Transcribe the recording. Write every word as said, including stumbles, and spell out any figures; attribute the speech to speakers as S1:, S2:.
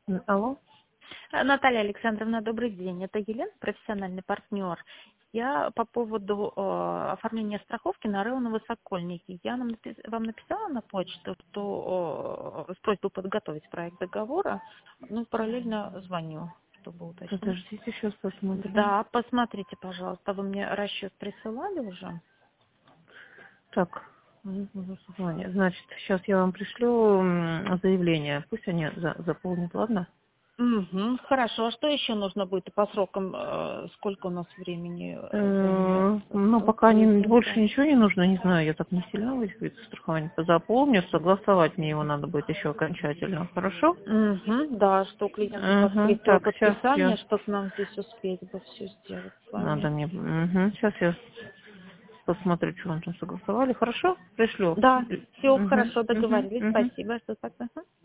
S1: М, Алло.
S2: Э, Наталья Александровна, добрый день. Это Елена, профессиональный партнер. Я по поводу э, оформления страховки на РЭО Новосокольники. Я нам напис- вам написала на почту, что э, с просьбой подготовить проект договора. Ну, параллельно звоню, чтобы уточнить.
S1: Подождите, сейчас посмотрим.
S2: Да, посмотрите, пожалуйста. Вы мне расчет присылали уже?
S1: Так, м, название. Значит, сейчас я вам пришлю м, заявление. Пусть они за- заполнят, ладно?
S2: Угу, хорошо. А что еще нужно будет по срокам? э, Сколько у нас времени э, займет?
S1: Э, Ну,
S2: Срок
S1: пока не, больше
S2: выплаты?
S1: ничего не нужно, не знаю, я так не сильно в этих видах страхования. Заполню, согласовать мне его надо будет еще окончательно. Хорошо?
S2: Угу, да, что у клиента
S1: Угу.
S2: двадцать третьего
S1: Так, сейчас
S2: подписания,
S1: я...
S2: чтобы нам здесь успеть бы все сделать с
S1: Надо
S2: вами.
S1: мне... Угу. Сейчас я посмотрю, что вам там согласовали. Хорошо? Пришлю.
S2: Да, все
S1: Угу.
S2: хорошо,
S1: Угу.
S2: договорились,
S1: Угу.
S2: спасибо, что так. Ага.